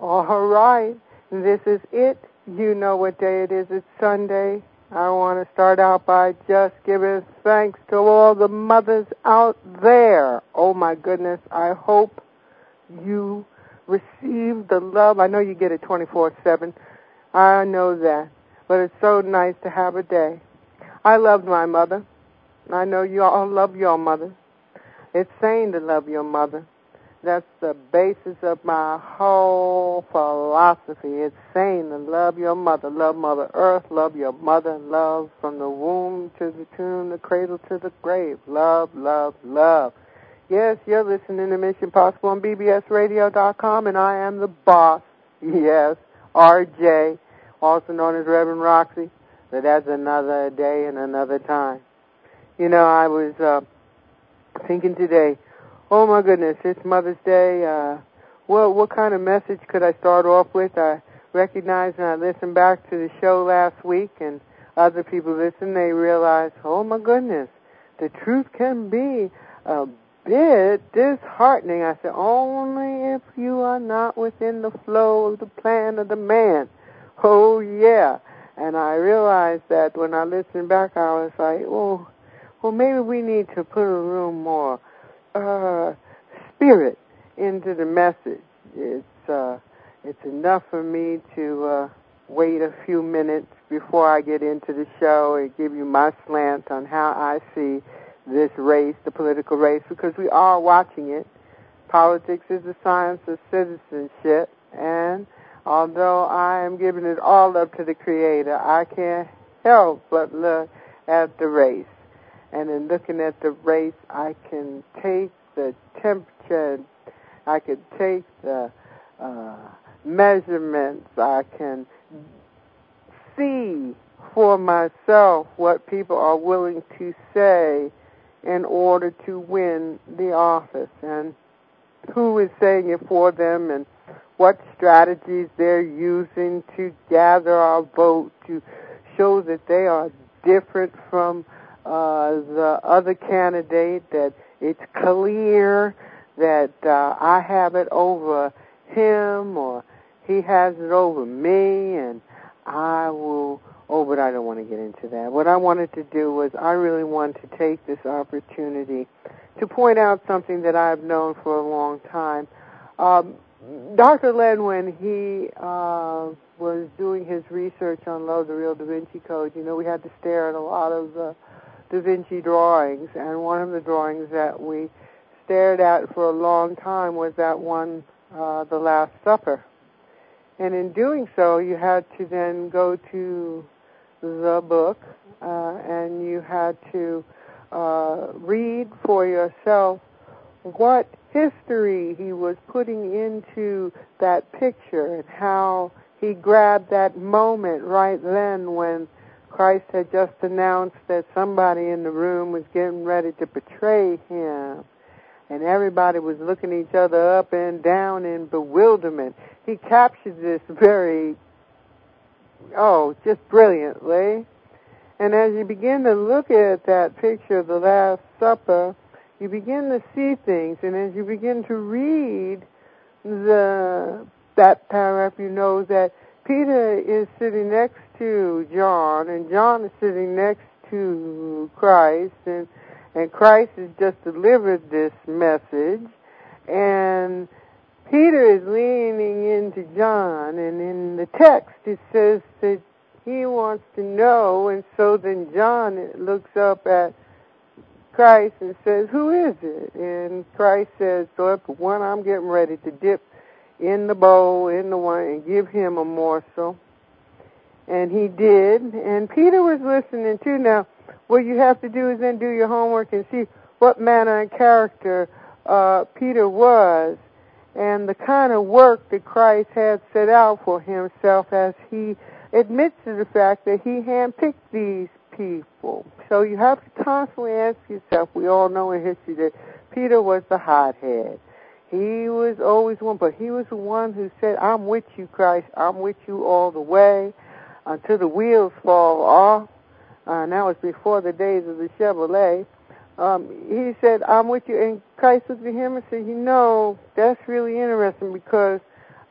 All right. This is it. You know what day it is. It's Sunday. I want to start out by just giving thanks to all the mothers out there. Oh, my goodness. I hope you receive the love. I know you get it 24/7. I know that. But it's so nice to have a day. I loved my mother. I know you all love your mother. It's sane to love your mother. That's the basis of my whole philosophy. It's sane to love your mother. Love Mother Earth. Love your mother. Love from the womb to the tomb, the cradle to the grave. Love, love, love. Yes, you're listening to Mission Possible on bbsradio.com, and I am the boss. Yes, RJ, also known as Reverend Roxy. But that's another day and another time. You know, I was thinking today, oh my goodness, it's Mother's Day. Well, what kind of message could I start off with? I recognize when I listened back to the show last week and other people listen, they realize, oh my goodness, the truth can be a bit disheartening. I said, only if you are not within the flow of the plan of the man. Oh yeah. And I realized that when I listened back, I was like, well, maybe we need to put a little more spirit into the message. It's enough for me to wait a few minutes before I get into the show and give you my slant on how I see this race, the political race, because we are watching it. Politics is the science of citizenship, and although I am giving it all up to the Creator, I can't help but look at the race. And in looking at the race, I can take the temperature, I can take the measurements, I can see for myself what people are willing to say in order to win the office, and who is saying it for them, and what strategies they're using to gather our vote to show that they are different from the other candidate, that it's clear that I have it over him or he has it over me, and I will... Oh, but I don't want to get into that. What I wanted to do was I really wanted to take this opportunity to point out something that I've known for a long time. Dr. Len, when he was doing his research on Love, the Real Da Vinci Code, you know, we had to stare at a lot of Da Vinci drawings, and one of the drawings that we stared at for a long time was that one, The Last Supper. And in doing so, you had to then go to the book, and you had to read for yourself what history he was putting into that picture and how he grabbed that moment right then when Christ had just announced that somebody in the room was getting ready to betray him. And everybody was looking each other up and down in bewilderment. He captured this just brilliantly. And as you begin to look at that picture of the Last Supper, you begin to see things. And as you begin to read that paragraph, you know that Peter is sitting next to John, and John is sitting next to Christ, and Christ has just delivered this message, and Peter is leaning into John, and in the text it says that he wants to know, and so then John looks up at Christ and says, who is it? And Christ says, so the one I'm getting ready to dip in the bowl, in the wine, and give him a morsel. And he did, and Peter was listening too. Now, what you have to do is then do your homework and see what manner and character Peter was, and the kind of work that Christ had set out for himself as he admits to the fact that he handpicked these people. So you have to constantly ask yourself, we all know in history that Peter was the hothead. He was always one, but he was the one who said, I'm with you, Christ. I'm with you all the way until the wheels fall off. And that was before the days of the Chevrolet. He said, I'm with you. And Christ looked at him and said, you know, that's really interesting because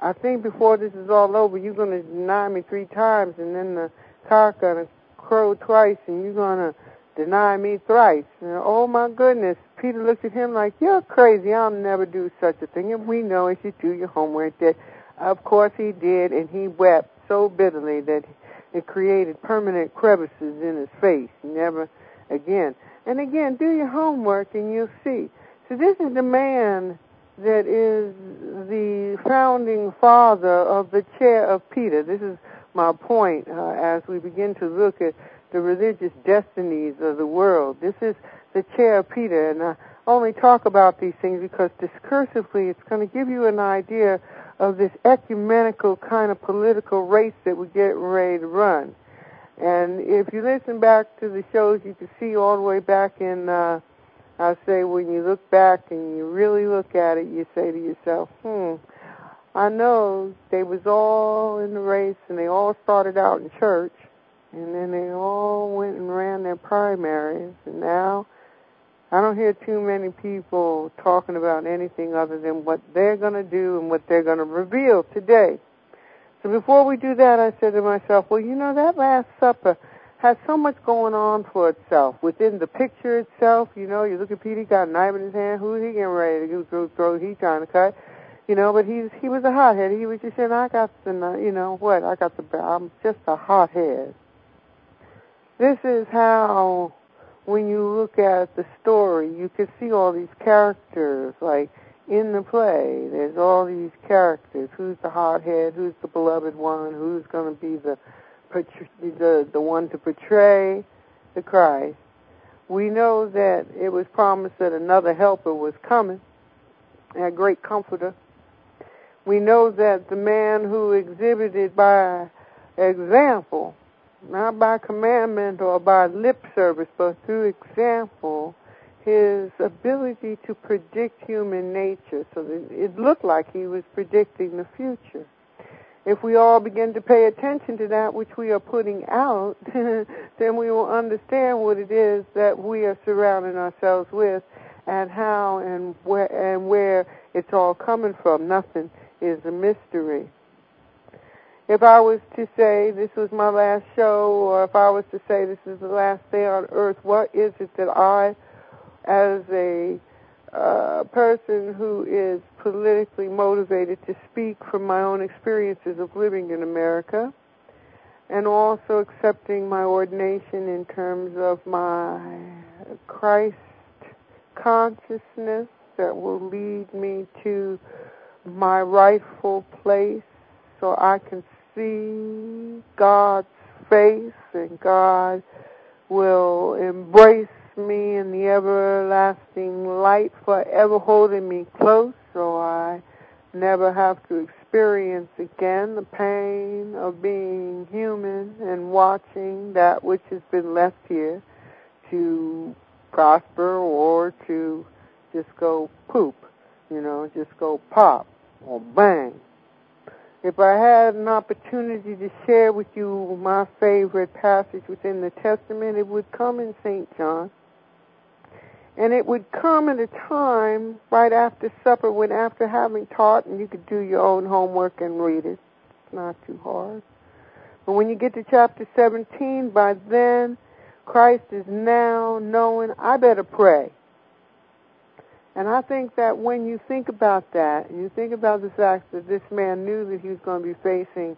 I think before this is all over, you're going to deny me 3 times, and then the cock going to crow twice, and you're going to deny me thrice. And, oh, my goodness. Peter looked at him like, you're crazy. I'll never do such a thing. And we know if you do your homework that, of course, he did, and he wept so bitterly that it created permanent crevices in his face. Never again. And again, do your homework, and you'll see. So this is the man that is the founding father of the chair of Peter. This is my point as we begin to look at the religious destinies of the world. This is the chair of Peter, and I only talk about these things because discursively it's going to give you an idea of this ecumenical kind of political race that we're getting ready to run. And if you listen back to the shows, you can see all the way back in, I say, when you look back and you really look at it, you say to yourself, I know they was all in the race and they all started out in church, and then they all went and ran their primaries, and now I don't hear too many people talking about anything other than what they're going to do and what they're going to reveal today. So before we do that, I said to myself, well, you know, that Last Supper has so much going on for itself. Within the picture itself, you know, you look at Peter, he got a knife in his hand. Who's he getting ready to throw? He trying to cut. You know, but he was a hothead. He was just saying, I got the, you know, what? I'm just a hothead. This is how, when you look at the story, you can see all these characters, like in the play, there's all these characters. Who's the hothead? Who's the beloved one? Who's going to be the one to portray the Christ? We know that it was promised that another helper was coming, a great comforter. We know that the man who exhibited by example, not by commandment or by lip service, but through example, his ability to predict human nature, so that it looked like he was predicting the future. If we all begin to pay attention to that which we are putting out, then we will understand what it is that we are surrounding ourselves with, and how and where it's all coming from. Nothing is a mystery. If I was to say this was my last show, or if I was to say this is the last day on earth, what is it that I, as a person who is politically motivated to speak from my own experiences of living in America, and also accepting my ordination in terms of my Christ consciousness that will lead me to my rightful place so I can see God's face, and God will embrace me in the everlasting light, forever holding me close, so I never have to experience again the pain of being human and watching that which has been left here to prosper or to just go poop, just go pop or bang. If I had an opportunity to share with you my favorite passage within the Testament, it would come in St. John. And it would come at a time right after supper, when after having taught, and you could do your own homework and read it. It's not too hard. But when you get to chapter 17, by then, Christ is now knowing, I better pray. And I think that when you think about that, and you think about the fact that this man knew that he was going to be facing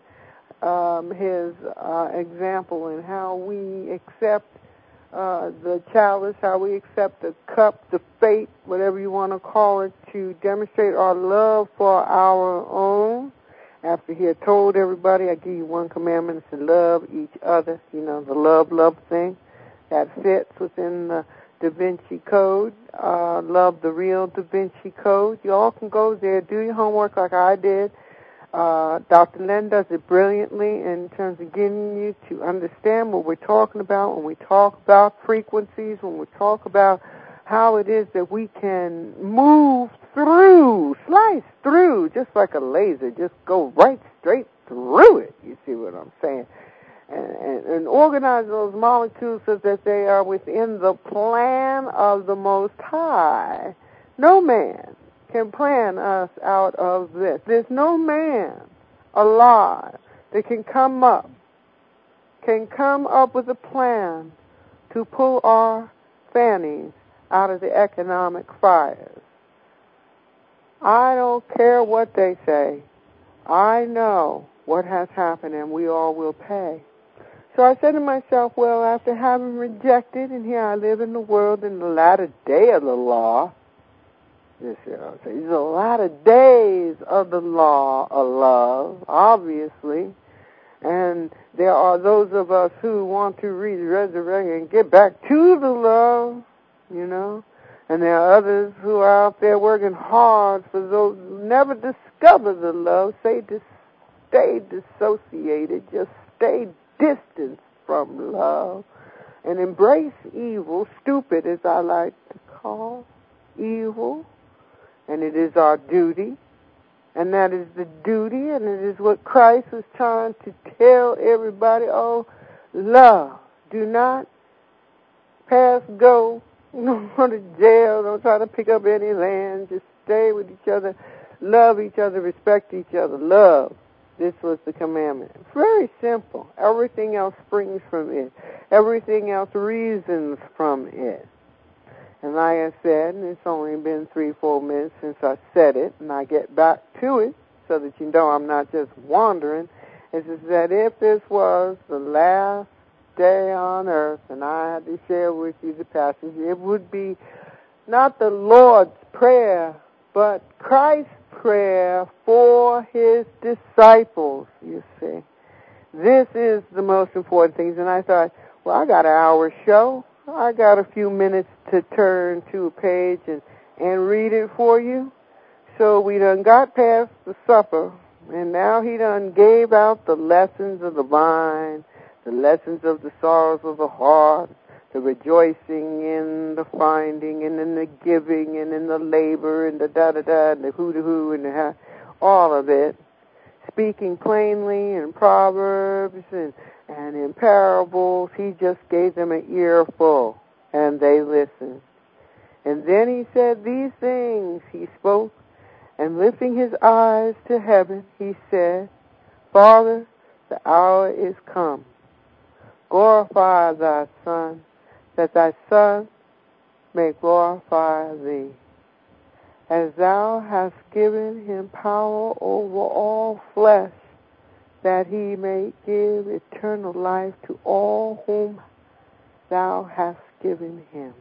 his example, and how we accept the chalice, how we accept the cup, the fate, whatever you want to call it, to demonstrate our love for our own. After he had told everybody, I give you one commandment, it's to love each other, the love thing that fits within the Da Vinci Code, love the real Da Vinci Code. You all can go there, do your homework like I did. Dr. Len does it brilliantly in terms of getting you to understand what we're talking about when we talk about frequencies, when we talk about how it is that we can move through, slice through, just like a laser, just go right straight through it. You see what I'm saying? And organize those molecules so that they are within the plan of the Most High. No man can plan us out of this. There's no man alive that can come up with a plan to pull our fannies out of the economic fires. I don't care what they say. I know what has happened, and we all will pay. So I said to myself, well, after having rejected, and here I live in the world in the latter day of the law, there's a lot of days of the law of love, obviously, and there are those of us who want to resurrect and get back to the love, and there are others who are out there working hard for those who never discover the love, stay dissociated, just stay distant from love, and embrace evil, stupid as I like to call evil, and it is our duty, and that is the duty, and it is what Christ was trying to tell everybody. Oh, love. Do not pass go. Don't go to jail. Don't try to pick up any land. Just stay with each other. Love each other. Respect each other. Love. This was the commandment. It's very simple. Everything else springs from it. Everything else reasons from it. And like I said, and it's only been 3-4 minutes since I said it, and I get back to it so that you know I'm not just wandering, is that if this was the last day on earth, and I had to share with you the passage, it would be not the Lord's Prayer, but Christ's prayer for His disciples, you see. This is the most important thing. And I thought, well, I got an hour show. I got a few minutes to turn to a page and read it for you. So we done got past the supper, and now he done gave out the lessons of the vine, the lessons of the sorrows of the heart, the rejoicing in the finding, and in the giving, and in the labor, and the da-da-da, and the hoo-da-hoo, and the all of it. Speaking plainly in proverbs and in parables, he just gave them an earful, and they listened. And then he said these things he spoke, and lifting his eyes to heaven, he said, Father, the hour is come. Glorify thy Son, that thy Son may glorify thee. As thou hast given him power over all flesh, that he may give eternal life to all whom thou hast given him.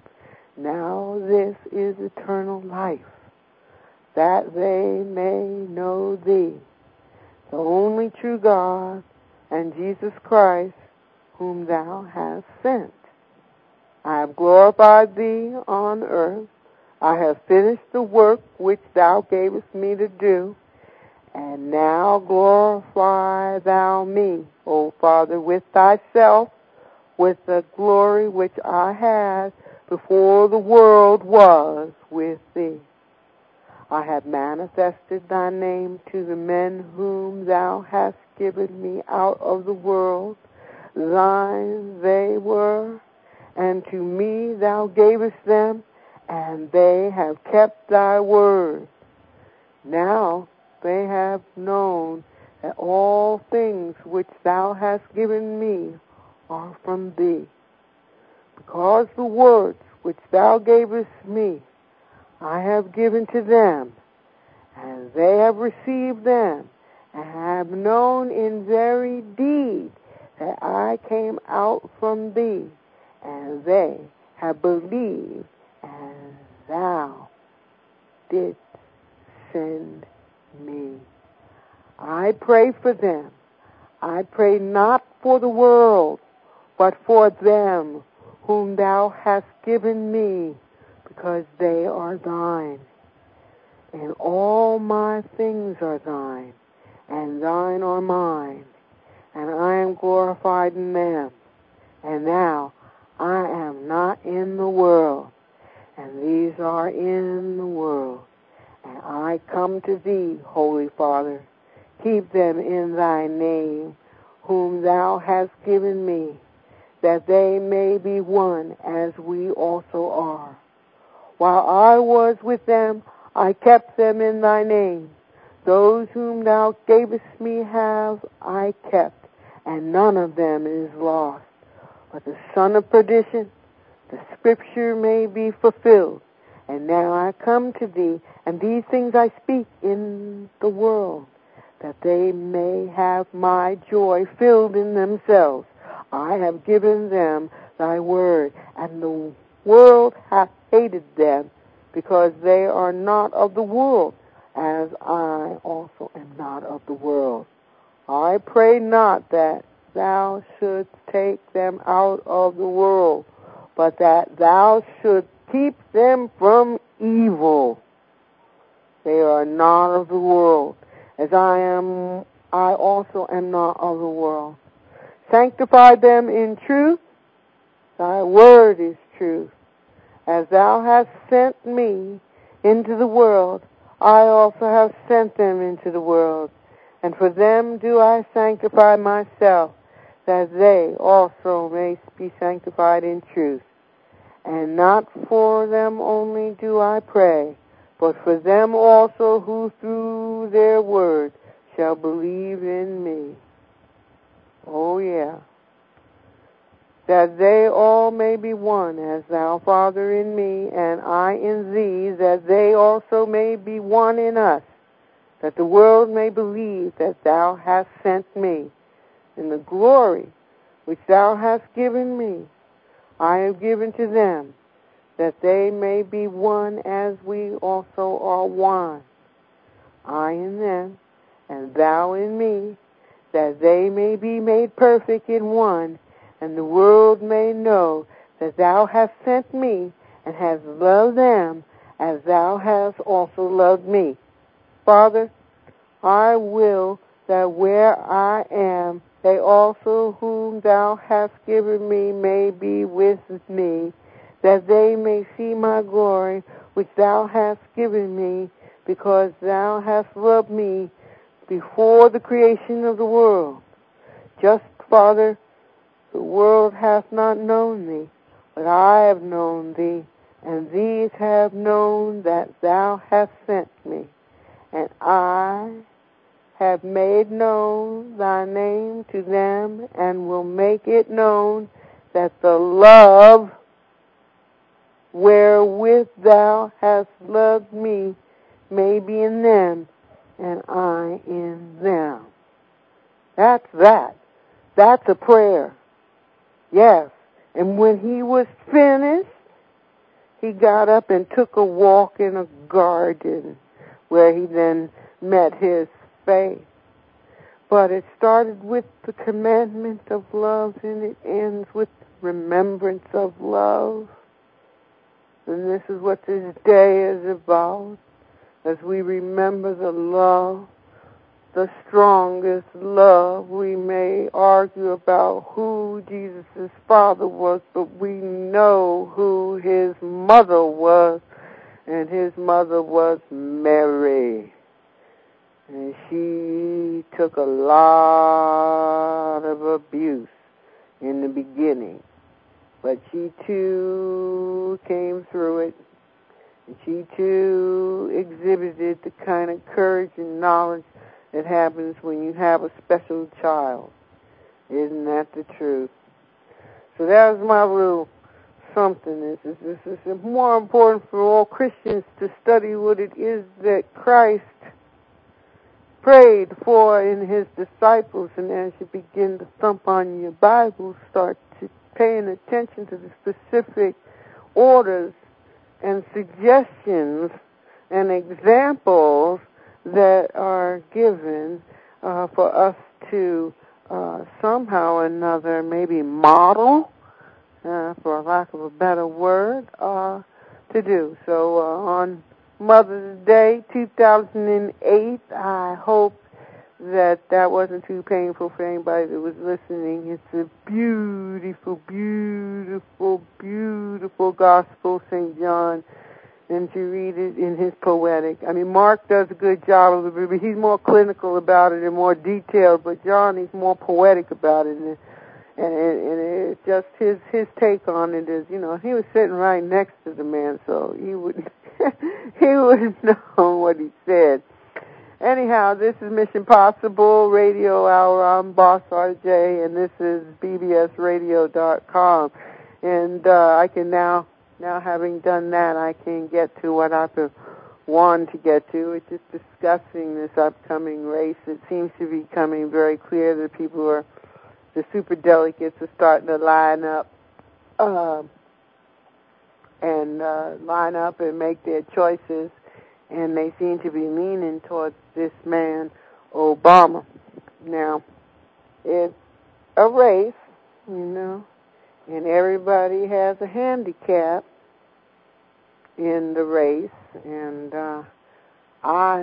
Now this is eternal life, that they may know thee, the only true God, and Jesus Christ, whom thou hast sent. I have glorified thee on earth. I have finished the work which thou gavest me to do. And now glorify thou me, O Father, with thyself, with the glory which I had before the world was with thee. I have manifested thy name to the men whom thou hast given me out of the world. Thine they were, and to me thou gavest them, and they have kept thy word. Now they have known that all things which thou hast given me are from thee. Because the words which thou gavest me I have given to them, and they have received them, and have known in very deed that I came out from thee, and they have believed, and thou didst send me. I pray for them. I pray not for the world, but for them whom thou hast given me, because they are thine. And all my things are thine, and thine are mine, and I am glorified in them. And now I am not in the world, and these are in the world. And I come to thee, Holy Father. Keep them in thy name, whom thou hast given me, that they may be one as we also are. While I was with them, I kept them in thy name. Those whom thou gavest me have I kept, and none of them is lost. But the son of perdition, the scripture may be fulfilled. And now I come to thee, and these things I speak in the world, that they may have my joy filled in themselves. I have given them thy word, and the world hath hated them, because they are not of the world, as I also am not of the world. I pray not that thou shouldst take them out of the world, but that thou shouldst keep them from evil. They are not of the world, as I also am not of the world. Sanctify them in truth. Thy word is truth. As thou hast sent me into the world, I also have sent them into the world. And for them do I sanctify myself, that they also may be sanctified in truth. And not for them only do I pray, but for them also who through their word shall believe in me. Oh, yeah. That they all may be one, as thou, Father, in me, and I in thee, that they also may be one in us, that the world may believe that thou hast sent me. In the glory which thou hast given me, I have given to them, that they may be one as we also are one. I in them, and thou in me, that they may be made perfect in one, and the world may know that thou hast sent me, and hast loved them as thou hast also loved me. Father, I will that where I am, they also whom thou hast given me may be with me, that they may see my glory which thou hast given me, because thou hast loved me before the creation of the world. Just, Father, the world hath not known thee, but I have known thee, and these have known that thou hast sent me. And I have made known thy name to them, and will make it known, that the love wherewith thou hast loved me may be in them, and I in them. That's that. That's a prayer. Yes. And when he was finished, he got up and took a walk in a garden, where he then met his faith. But it started with the commandment of love, and it ends with remembrance of love. And this is what this day is about, as we remember the love, the strongest love. We may argue about who Jesus' father was, but we know who his mother was, and his mother was Mary. And she took a lot of abuse in the beginning, but she too came through it, and she too exhibited the kind of courage and knowledge that happens when you have a special child. Isn't that the truth? So that was my little something. This is more important for all Christians to study what it is that Christ prayed for in his disciples. And as you begin to thump on your Bible, start to paying attention to the specific orders and suggestions and examples that are given for us to somehow or another maybe model, for lack of a better word, to do. So on Mother's Day 2008, I hope that wasn't too painful for anybody that was listening. It's a beautiful, beautiful, beautiful gospel, St. John, and to read it in his poetic. I mean, Mark does a good job of it, but he's more clinical about it and more detailed, but John is more poetic about it, and it's just his take on it is, he was sitting right next to the man, so he would he would know what he said. Anyhow, this is Mission Possible Radio Hour. I'm Boss RJ, and this is bbsradio.com. And I can now having done that, I can get to what I've been wanting to get to, which is discussing this upcoming race. It seems to be becoming very clear that the super delegates are starting to line up and make their choices, and they seem to be leaning towards this man, Obama. Now, it's a race, and everybody has a handicap in the race, and I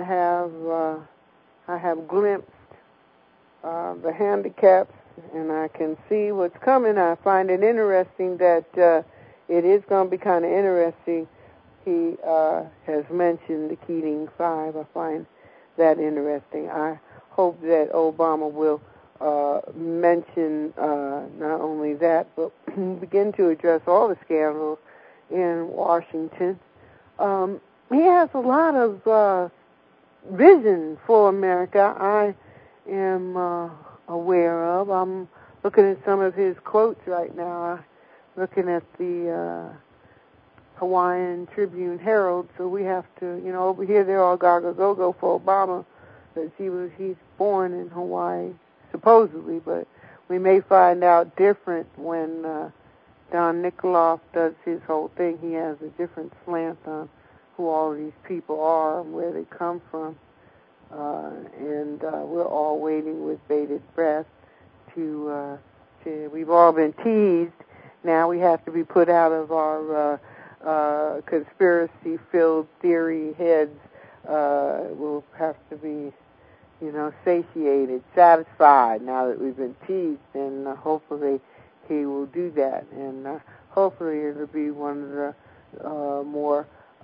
have glimpsed the handicaps, and I can see what's coming. I find it interesting that it is going to be kind of interesting. He has mentioned the Keating Five. I find that interesting. I hope that Obama will mention not only that, but begin to address all the scandals in Washington. He has a lot of vision for America. I am aware of. I'm looking at some of his quotes right now. Looking at the Hawaiian Tribune Herald, so we have to, over here they're all gaga go-go for Obama, because he's born in Hawaii, supposedly, but we may find out different when Don Nikoloff does his whole thing. He has a different slant on who all of these people are and where they come from, and we're all waiting with bated breath to we've all been teased. Now we have to be put out of our conspiracy-filled theory heads. We'll have to be, satiated, satisfied now that we've been teased, and hopefully he will do that. And hopefully it'll be one of the more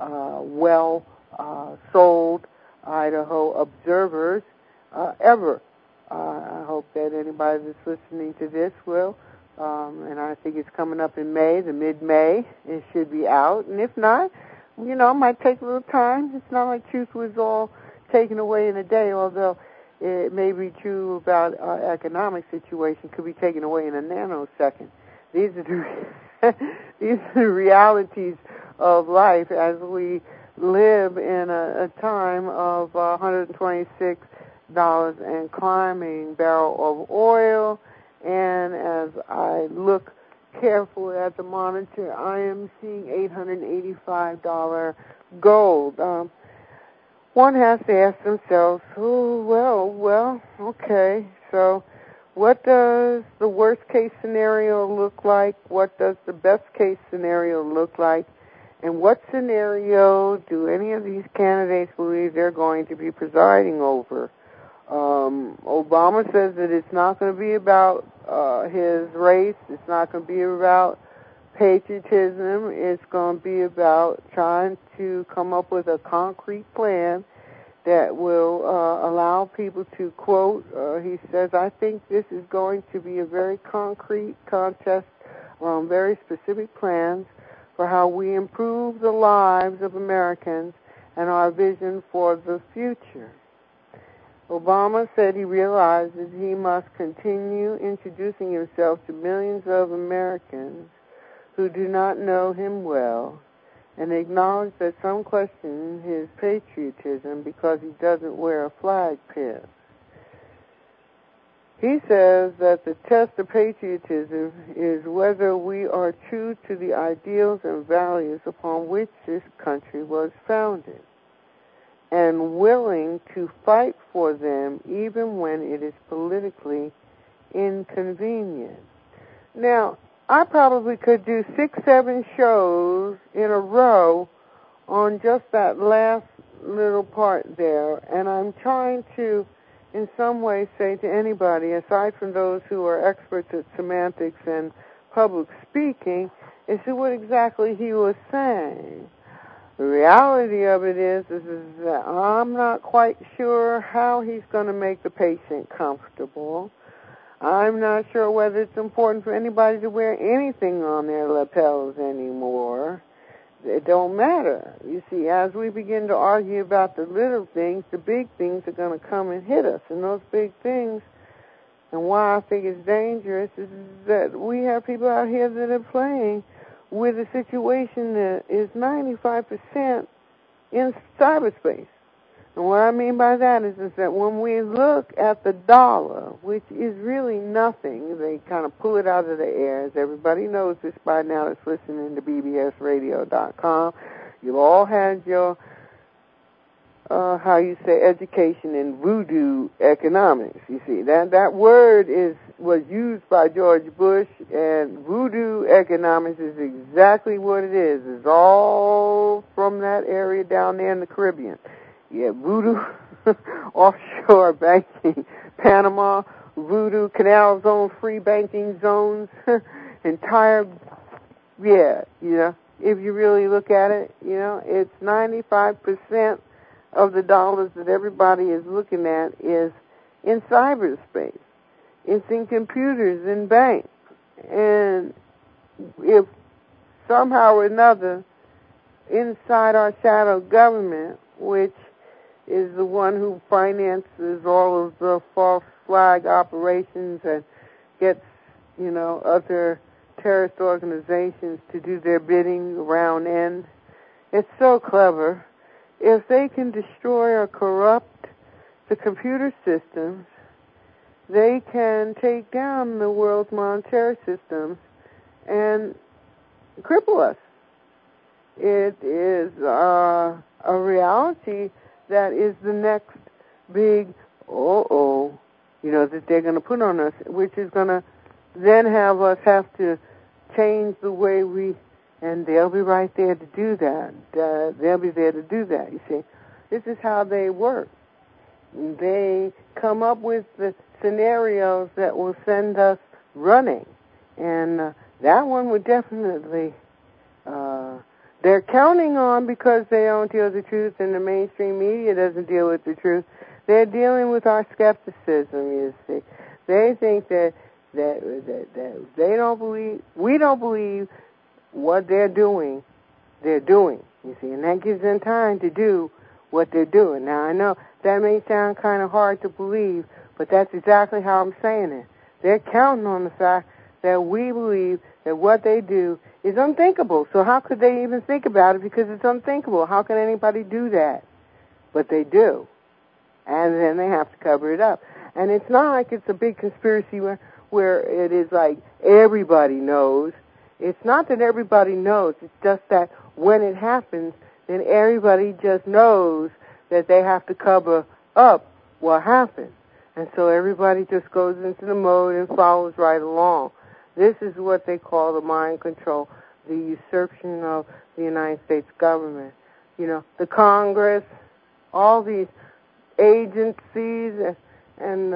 well-sold Idaho observers ever. I hope that anybody that's listening to this will. And I think it's coming up in May, the mid-May. It should be out. And if not, it might take a little time. It's not like truth was all taken away in a day, although it may be true about our economic situation, could be taken away in a nanosecond. These are the realities of life as we live in a time of $126 and climbing barrel of oil. And as I look carefully at the monitor, I am seeing $885 gold. One has to ask themselves, okay, so what does the worst-case scenario look like? What does the best-case scenario look like? And what scenario do any of these candidates believe they're going to be presiding over? Obama says that it's not going to be about his race. It's not going to be about patriotism. It's going to be about trying to come up with a concrete plan that will allow people to quote. He says, I think this is going to be a very concrete contest around very specific plans for how we improve the lives of Americans and our vision for the future. Obama said he realizes he must continue introducing himself to millions of Americans who do not know him well, and acknowledge that some question his patriotism because he doesn't wear a flag pin. He says that the test of patriotism is whether we are true to the ideals and values upon which this country was founded, and willing to fight for them even when it is politically inconvenient. Now, I probably could do 6-7 shows in a row on just that last little part there, and I'm trying to, in some way, say to anybody, aside from those who are experts at semantics and public speaking, is what exactly he was saying. The reality of it is that I'm not quite sure how he's going to make the patient comfortable. I'm not sure whether it's important for anybody to wear anything on their lapels anymore. it don't matter. You see, as we begin to argue about the little things, the big things are going to come and hit us. And those big things, and why I think it's dangerous, is that we have people out here that are playing with a situation that is 95% in cyberspace. And what I mean by that is that when we look at the dollar, which is really nothing, they kind of pull it out of the air. As everybody knows this by now that's listening to bbsradio.com. You've all had your, education in voodoo economics. You see, that word was used by George Bush, and voodoo economics is exactly what it is. It's all from that area down there in the Caribbean. Yeah, voodoo, offshore banking, Panama, voodoo, canal zone, free banking zones, entire, if you really look at it, it's 95% of the dollars that everybody is looking at is in cyberspace. It's in computers, in banks. And if somehow or another, inside our shadow government, which is the one who finances all of the false flag operations and gets, other terrorist organizations to do their bidding around end. It's so clever. If they can destroy or corrupt the computer systems, they can take down the world's monetary systems and cripple us. It is a reality that is the next big that they're going to put on us, which is going to then have us have to change the way and they'll be right there to do that. They'll be there to do that, you see. This is how they work. They come up with the scenarios that will send us running. And that one would definitely, they're counting on, because they don't deal with the truth and the mainstream media doesn't deal with the truth, they're dealing with our skepticism, you see. They think that they don't believe, we don't believe what they're doing, you see. And that gives them time to do what they're doing. Now, I know that may sound kind of hard to believe, but that's exactly how I'm saying it. They're counting on the fact that we believe that what they do is unthinkable. So how could they even think about it? Because it's unthinkable. How can anybody do that? But they do. And then they have to cover it up. And it's not like it's a big conspiracy where it is like everybody knows. It's not that everybody knows. It's just that when it happens, then everybody just knows that they have to cover up what happened. And so everybody just goes into the mode and follows right along. This is what they call the mind control, the usurpation of the United States government. The Congress, all these agencies, and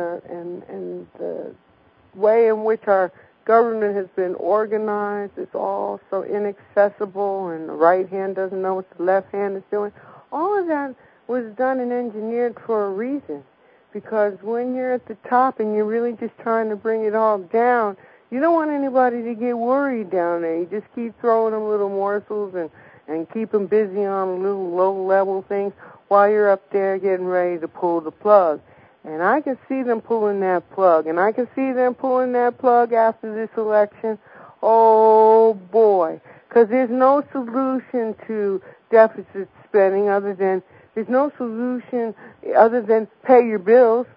the way in which our government has been organized is all so inaccessible, and the right hand doesn't know what the left hand is doing. All of that was done and engineered for a reason, because when you're at the top and you're really just trying to bring it all down, you don't want anybody to get worried down there. You just keep throwing them little morsels and keep them busy on little low-level things while you're up there getting ready to pull the plug. And I can see them pulling that plug. And I can see them pulling that plug after this election. Oh, boy. Because there's no solution to deficit spending there's no solution other than pay your bills,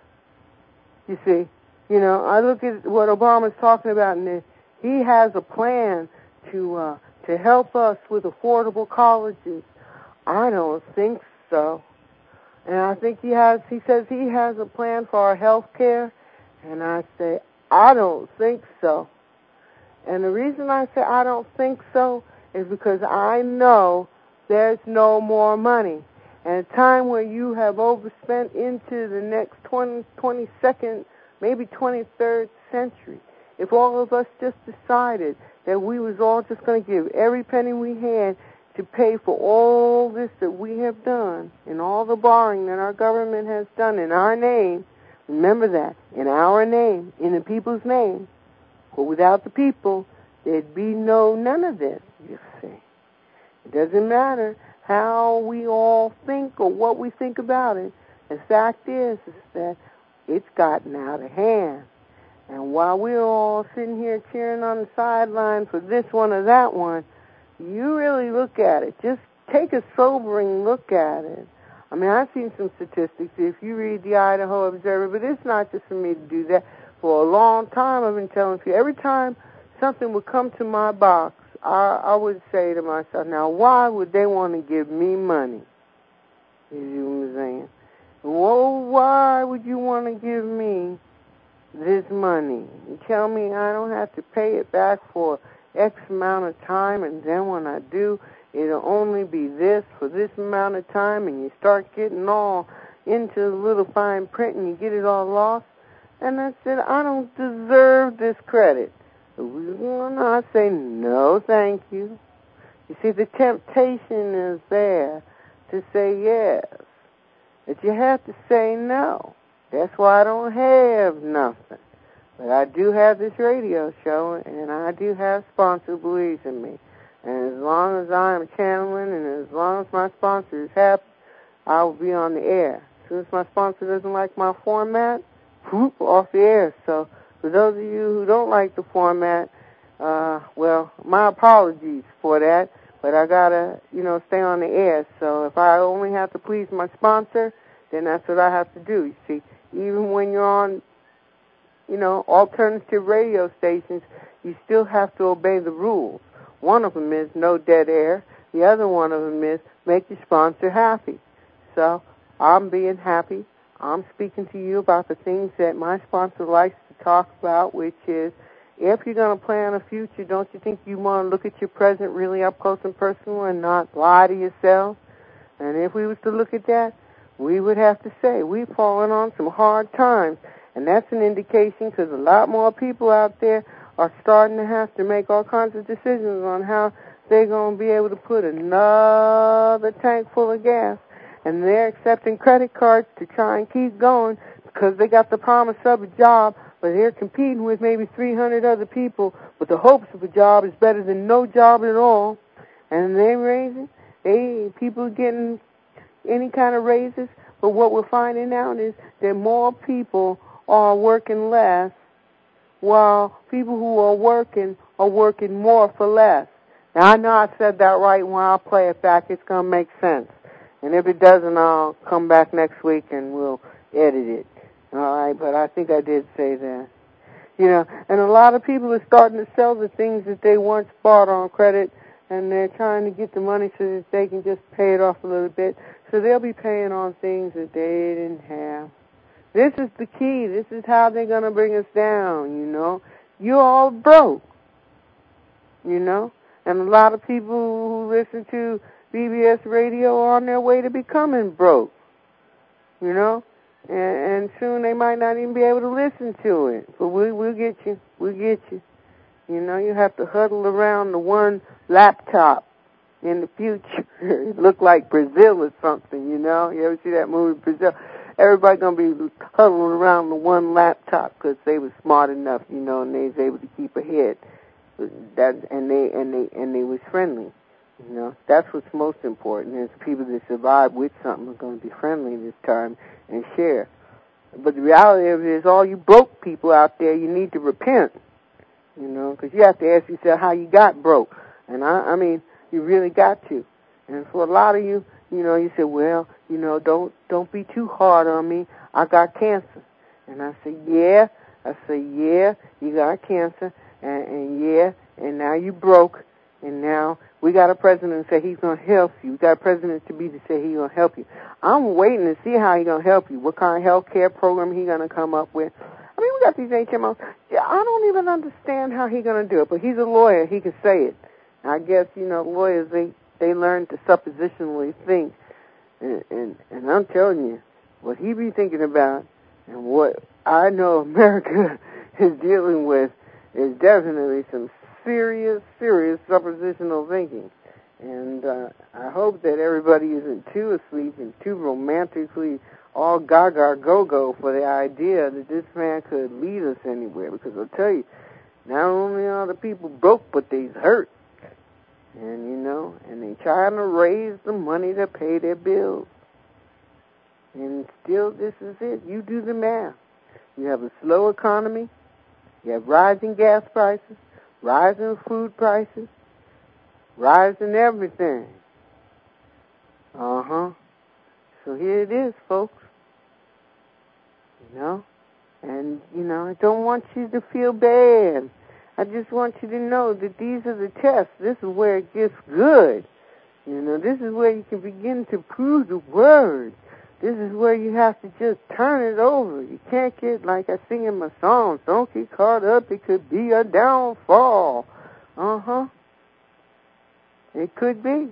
you see. I look at what Obama's talking about, and he has a plan to help us with affordable colleges. I don't think so. And I think he says he has a plan for our health care, and I say, I don't think so. And the reason I say I don't think so is because I know there's no more money. And a time where you have overspent into the next 22nd, maybe 23rd century, if all of us just decided that we was all just going to give every penny we had to pay for all this that we have done and all the borrowing that our government has done in our name, remember that, in our name, in the people's name. But without the people, there'd be none of this, you see. It doesn't matter how we all think or what we think about it. The fact is that it's gotten out of hand. And while we're all sitting here cheering on the sidelines for this one or that one, you really look at it. Just take a sobering look at it. I mean, I've seen some statistics. If you read the Idaho Observer, but it's not just for me to do that. For a long time, I've been telling you, every time something would come to my box, I would say to myself, now, why would they want to give me money? You see what I'm saying? Well, why would you want to give me this money? You tell me I don't have to pay it back for X amount of time, and then when I do, it'll only be this for this amount of time, and you start getting all into the little fine print, and you get it all lost. And I said, I don't deserve this credit. And I say, no, thank you. You see, the temptation is there to say yes, but you have to say no. That's why I don't have nothing. But I do have this radio show, and I do have sponsor believes in me. And as long as I am channeling and as long as my sponsor is happy, I will be on the air. As soon as my sponsor doesn't like my format, whoop, off the air. So for those of you who don't like the format, well, my apologies for that, but I gotta, stay on the air. So if I only have to please my sponsor, then that's what I have to do. You see, even when you're on, alternative radio stations, you still have to obey the rules. One of them is no dead air. The other one of them is make your sponsor happy. So I'm being happy. I'm speaking to you about the things that my sponsor likes to talk about, which is, if you're going to plan a future, don't you think you want to look at your present really up close and personal and not lie to yourself? And if we was to look at that, we would have to say we've fallen on some hard times. And that's an indication, because a lot more people out there are starting to have to make all kinds of decisions on how they're going to be able to put another tank full of gas. And they're accepting credit cards to try and keep going because they got the promise of a job, but they're competing with maybe 300 other people, but the hopes of a job is better than no job at all. And people getting any kind of raises, but what we're finding out is that more people are working less, while people who are working more for less. Now, I know I said that right. When I'll play it back, it's going to make sense. And if it doesn't, I'll come back next week and we'll edit it. All right, but I think I did say that. And a lot of people are starting to sell the things that they once bought on credit, and they're trying to get the money so that they can just pay it off a little bit. So they'll be paying on things that they didn't have. This is the key. This is how they're going to bring us down, You're all broke, And a lot of people who listen to BBS radio are on their way to becoming broke, And soon they might not even be able to listen to it. But we'll get you. We'll get you. You have to huddle around the one laptop in the future. It look like Brazil or something, You ever see that movie, Brazil? Everybody going to be huddling around the one laptop because they were smart enough, and they was able to keep ahead. And they was friendly. That's what's most important, is people that survive with something are going to be friendly this time and share. But the reality of it is, all you broke people out there, you need to repent, because you have to ask yourself how you got broke. And I mean, you really got to. And for a lot of you, you say, well, don't be too hard on me. I got cancer. And I say, yeah. You got cancer. And yeah, and now you broke. And now we got a president to say he's going to help you. We got a president to say he's going to help you. I'm waiting to see how he's going to help you, what kind of health care program he's going to come up with. I mean, we got these HMOs. Yeah, I don't even understand how he's going to do it, but he's a lawyer. He can say it. I guess, lawyers, they learn to suppositionally think. And I'm telling you, what he be thinking about and what I know America is dealing with is definitely some serious suppositional thinking. And I hope that everybody isn't too asleep and too romantically all gaga go-go for the idea that this man could lead us anywhere. Because I'll tell you, not only are the people broke, but they's hurt. And, and they trying to raise the money to pay their bills. And still, this is it. You do the math. You have a slow economy. You have rising gas prices, rising food prices, rising everything. So here it is, folks. And, I don't want you to feel bad. I just want you to know that these are the tests. This is where it gets good. This is where you can begin to prove the word. This is where you have to just turn it over. You can't get, like I sing in my songs, don't get caught up. It could be a downfall. It could be.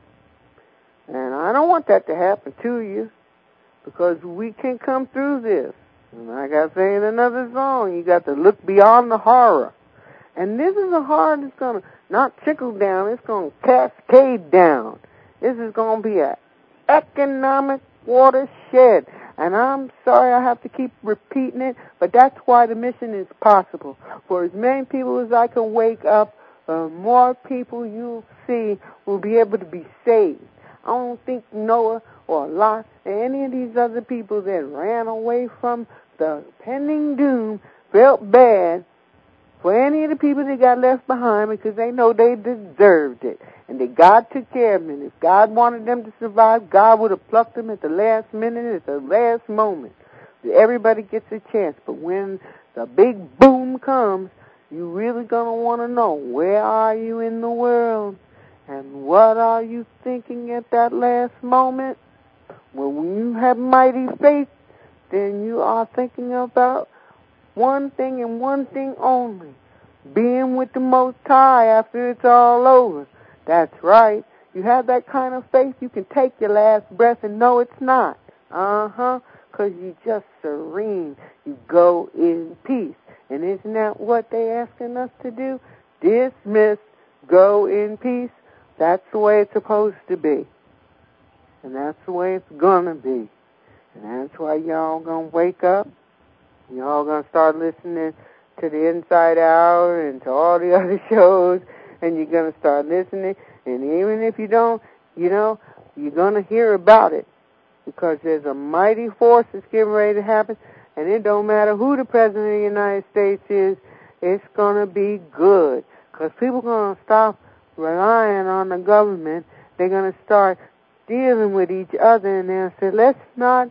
And I don't want that to happen to you, because we can come through this. And like I say in another song, you got to look beyond the horror. And this is a horror that's going to not trickle down, it's going to cascade down. This is going to be an economic watershed. And I'm sorry I have to keep repeating it, but that's why the mission is possible. For as many people as I can wake up, more people you'll see will be able to be saved. I don't think Noah or Lot and any of these other people that ran away from the pending doom felt bad for any of the people that got left behind, because they know they deserved it. And that God took care of them. And if God wanted them to survive, God would have plucked them at the last minute, at the last moment. Everybody gets a chance. But when the big boom comes, you're really going to want to know, where are you in the world? And what are you thinking at that last moment? Well, when you have mighty faith, then you are thinking about one thing and one thing only: being with the Most High after it's all over. That's right. You have that kind of faith, you can take your last breath and know it's not. Because you just serene. You go in peace. And isn't that what they're asking us to do? Dismiss, go in peace. That's the way it's supposed to be. And that's the way it's going to be. And that's why y'all going to wake up. Y'all going to start listening to the Inside Out and to all the other shows. And you're going to start listening. And even if you don't, you're going to hear about it. Because there's a mighty force that's getting ready to happen. And it don't matter who the President of the United States is, it's going to be good. Because people are going to stop relying on the government. They're going to start dealing with each other, and they'll say, let's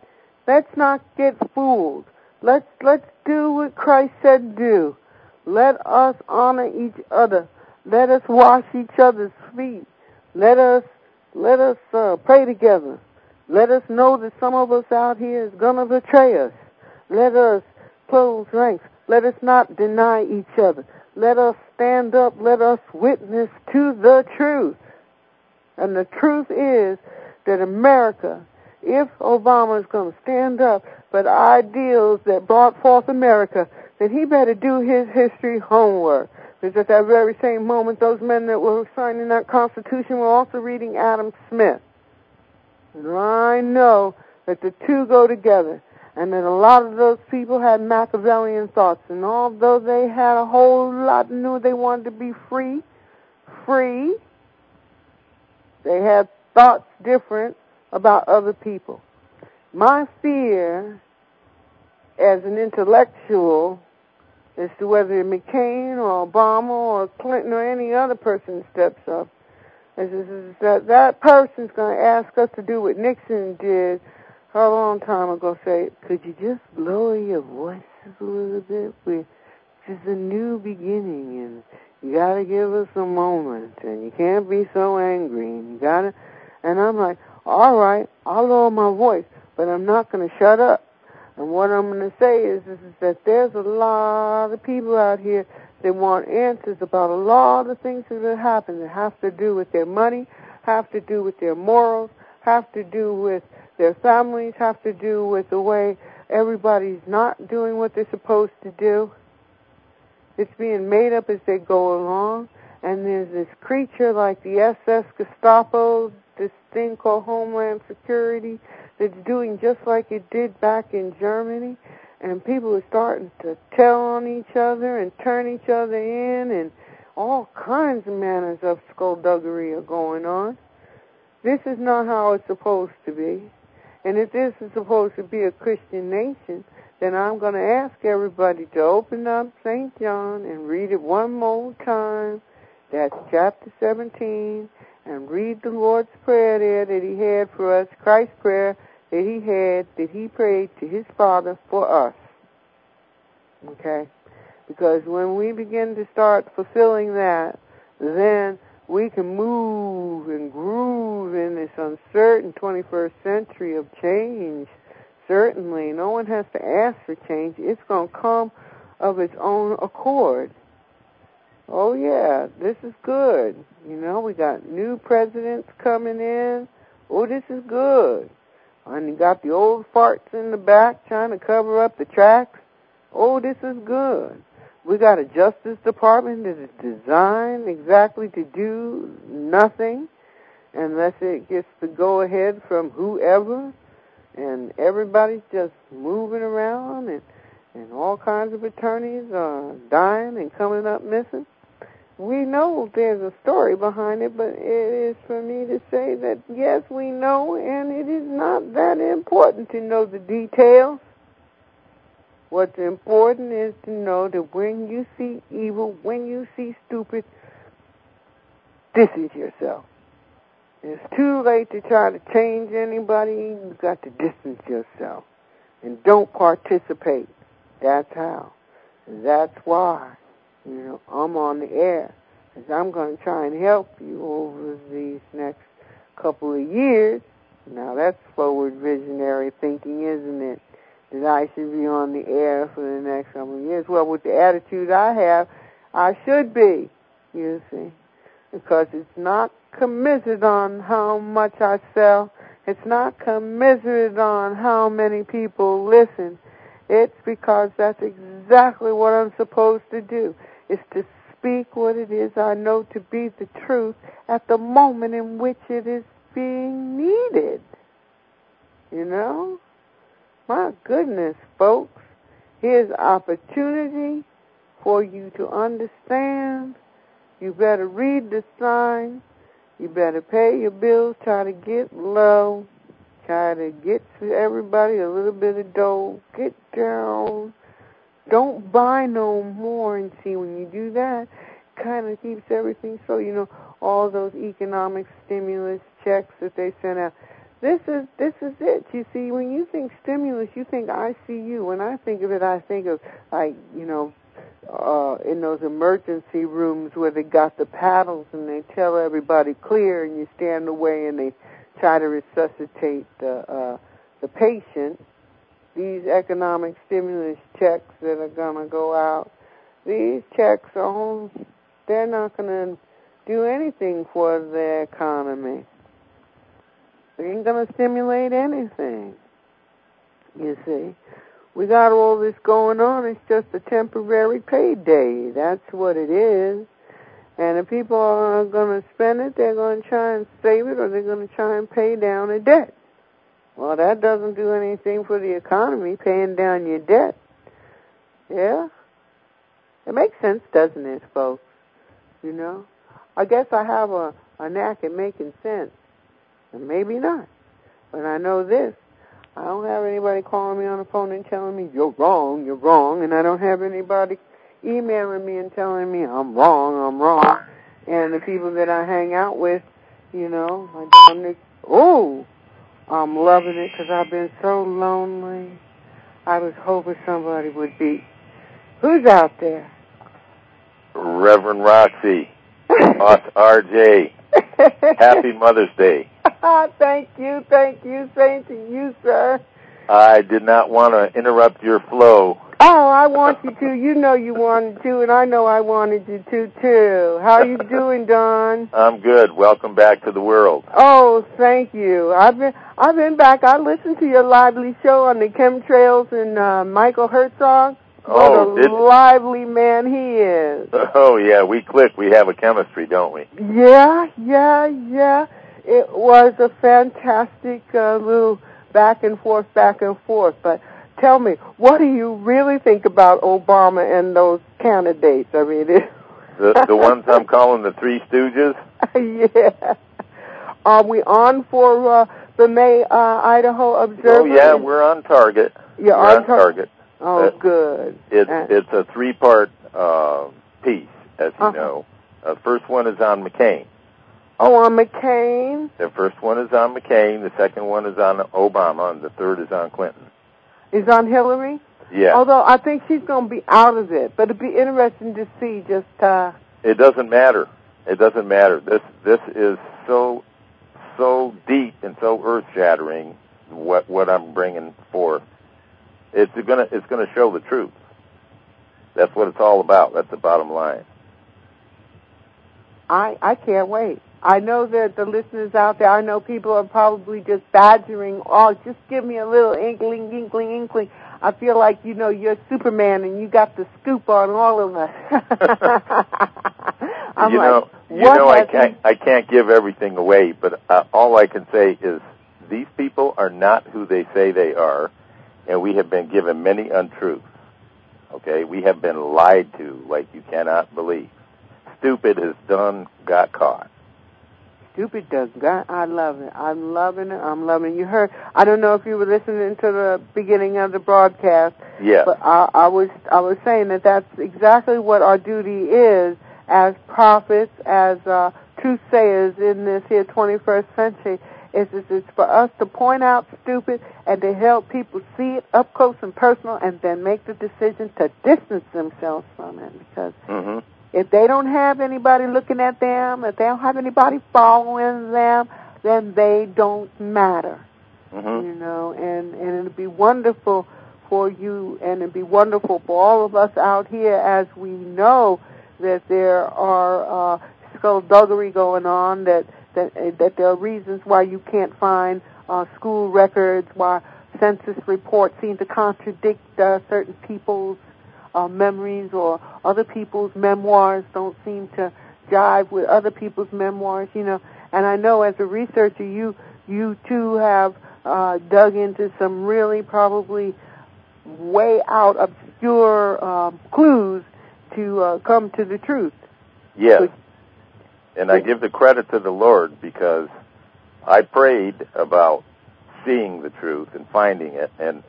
not get fooled. Let's do what Christ said do. Let us honor each other. Let us wash each other's feet. Let us pray together. Let us know that some of us out here is going to betray us. Let us close ranks. Let us not deny each other. Let us stand up. Let us witness to the truth. And the truth is that America, if Obama is going to stand up for the ideals that brought forth America, then he better do his history homework. Because at that very same moment, those men that were signing that Constitution were also reading Adam Smith. And I know that the two go together. And that a lot of those people had Machiavellian thoughts. And although they had a whole lot knew they wanted to be free, they had thoughts different about other people. My fear as an intellectual as to whether McCain or Obama or Clinton or any other person steps up is that person's going to ask us to do what Nixon did a long time ago. Say, could you just lower your voices a little bit? This is a new beginning, and you got to give us a moment, and you can't be so angry, and you got to. And I'm like, all right, I'll lower my voice, but I'm not going to shut up. And what I'm going to say is that there's a lot of people out here that want answers about a lot of things that have happened that have to do with their money, have to do with their morals, have to do with their families, have to do with the way everybody's not doing what they're supposed to do. It's being made up as they go along. And there's this creature like the SS Gestapo, this thing called Homeland Security, that's doing just like it did back in Germany. And people are starting to tell on each other and turn each other in. And all kinds of manners of skullduggery are going on. This is not how it's supposed to be. And if this is supposed to be a Christian nation, then I'm going to ask everybody to open up St. John and read it one more time. That's chapter 17. And read the Lord's Prayer there that he had for us, Christ's prayer that he prayed to his Father for us. Okay? Because when we begin to start fulfilling that, then we can move and groove in this uncertain 21st century of change. Certainly, no one has to ask for change. It's going to come of its own accord. Oh, yeah, this is good. You know, we got new presidents coming in. Oh, this is good. And you got the old farts in the back trying to cover up the tracks. Oh, this is good. We got a Justice Department that is designed exactly to do nothing unless it gets the go-ahead from whoever. And everybody's just moving around, and all kinds of attorneys are dying and coming up missing. We know there's a story behind it, but it is for me to say that, yes, we know, and it is not that important to know the details. What's important is to know that when you see evil, when you see stupid, distance yourself. It's too late to try to change anybody. You've got to distance yourself. And don't participate. That's how. That's why. You know, I'm on the air, because I'm going to try and help you over these next couple of years. Now, that's forward visionary thinking, isn't it? That I should be on the air for the next couple of years. Well, with the attitude I have, I should be, you see, because it's not commiserate on how much I sell. It's not commiserate on how many people listen. It's because that's exactly what I'm supposed to do, is to speak what it is I know to be the truth at the moment in which it is being needed. You know? My goodness, folks. Here's opportunity for you to understand. You better read the signs. You better pay your bills. Try to get low. Try to get to everybody a little bit of dough. Get down. Don't buy no more. And see, when you do that, it kind of keeps everything so, you know, all those economic stimulus checks that they sent out. This is it. You see, when you think stimulus, you think ICU. When I think of it, I think of, like, you know, in those emergency rooms where they got the paddles and they tell everybody clear and you stand away and they try to resuscitate the patient. These economic stimulus checks that are going to go out, these checks they're not going to do anything for the economy. They ain't going to stimulate anything, you see. We got all this going on. It's just a temporary payday. That's what it is. And if people are going to spend it, they're going to try and save it, or they're going to try and pay down a debt. Well, that doesn't do anything for the economy, paying down your debt. Yeah? It makes sense, doesn't it, folks? You know? I guess I have a knack at making sense. And maybe not. But I know this. I don't have anybody calling me on the phone and telling me, you're wrong. And I don't have anybody emailing me and telling me, I'm wrong. And the people that I hang out with, you know, my Dominic, I'm loving it because I've been so lonely. I was hoping somebody would be. Who's out there? Reverend Roxy, RJ. Happy Mother's Day. Thank you. Same to you, sir. I did not want to interrupt your flow. Oh, I want you to. You know you wanted to, and I know I wanted you to, too. How are you doing, Don? I'm good. Welcome back to the world. Oh, thank you. I've been back. I listened to your lively show on the chemtrails and Michael Herzog. What a lively man he is. Oh, yeah, we click. We have a chemistry, don't we? Yeah. It was a fantastic little back and forth. But tell me, what do you really think about Obama and those candidates? I mean, The ones I'm calling the Three Stooges? Yeah. Are we on for the May Idaho Observer? Oh, yeah, we're on target. You're on target. Oh, good. It's a three-part piece, as you know. The first one is on McCain. Oh, on McCain? The first one is on McCain, the second one is on Obama, and the third is on Clinton. Is on Hillary? Yeah. Although I think she's going to be out of it, but it'd be interesting to see just... It doesn't matter. It doesn't matter. This is so deep and so earth-shattering, what I'm bringing forth. It's gonna show the truth. That's what it's all about. That's the bottom line. I can't wait. I know that the listeners out there, I know people are probably just badgering, just give me a little inkling. I feel like, you're Superman and you got the scoop on all of us. I can't give everything away, but all I can say is these people are not who they say they are, and we have been given many untruths. Okay? We have been lied to like you cannot believe. Stupid has got caught. Stupid does got. I love it. I'm loving it. You heard, I don't know if you were listening to the beginning of the broadcast. Yeah. But I was saying that that's exactly what our duty is as prophets, as truth-sayers in this here 21st century. It's for us to point out stupid and to help people see it up close and personal and then make the decision to distance themselves from it. Because if they don't have anybody looking at them, if they don't have anybody following them, then they don't matter. And it'd be wonderful for you, and it'd be wonderful for all of us out here as we know that there are skullduggery going on, that there are reasons why you can't find school records, why census reports seem to contradict certain people's memories, or other people's memoirs don't seem to jive with other people's memoirs, And I know as a researcher, you too have dug into some really probably way out obscure clues to come to the truth. Yes. And I give the credit to the Lord because I prayed about seeing the truth and finding it, and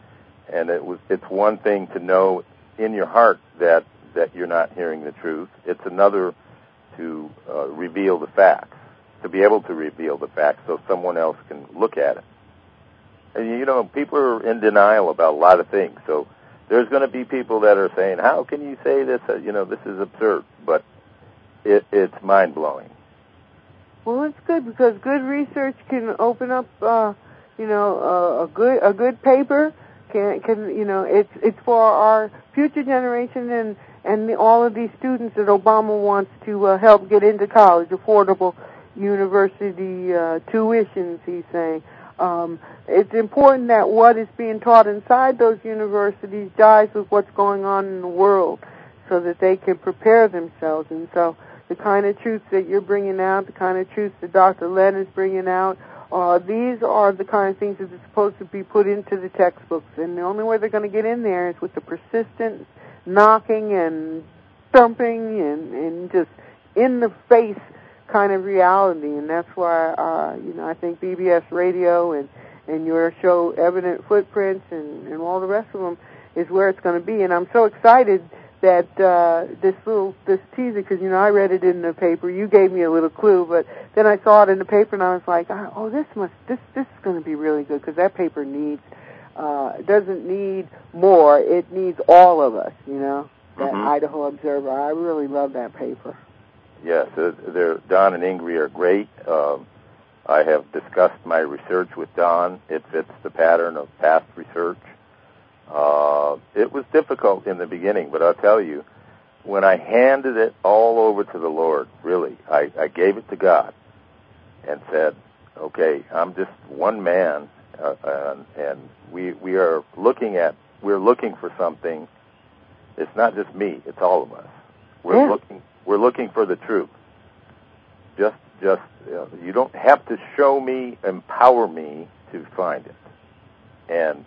it's one thing to know in your heart that you're not hearing the truth. It's another to reveal the facts, to be able to reveal the facts so someone else can look at it. And people are in denial about a lot of things, so there's going to be people that are saying, how can you say this? This is absurd, but it's mind-blowing. Well, it's good because good research can open up, a good paper can it's for our future generation and all of these students that Obama wants to help get into college, affordable university tuitions, he's saying. It's important that what is being taught inside those universities jives with what's going on in the world so that they can prepare themselves. And so the kind of truths that you're bringing out, the kind of truths that Dr. Len is bringing out, these are the kind of things that are supposed to be put into the textbooks. And the only way they're going to get in there is with the persistent knocking and thumping and just in-the-face kind of reality. And that's why, I think BBS Radio and your show, Evident Footprints, and all the rest of them is where it's going to be. And I'm so excited that this teaser, because I read it in the paper. You gave me a little clue, but then I saw it in the paper, and I was like, oh, this is going to be really good, because that paper doesn't need more. It needs all of us, that Idaho Observer. I really love that paper. Yes, Don and Ingrid are great. I have discussed my research with Don. It fits the pattern of past research. It was difficult in the beginning, but I'll tell you, when I handed it all over to the Lord, really, I gave it to God and said, okay, I'm just one man, and we're looking for something. It's not just me, it's all of us. We're looking for the truth. Just you don't have to show me, empower me to find it. And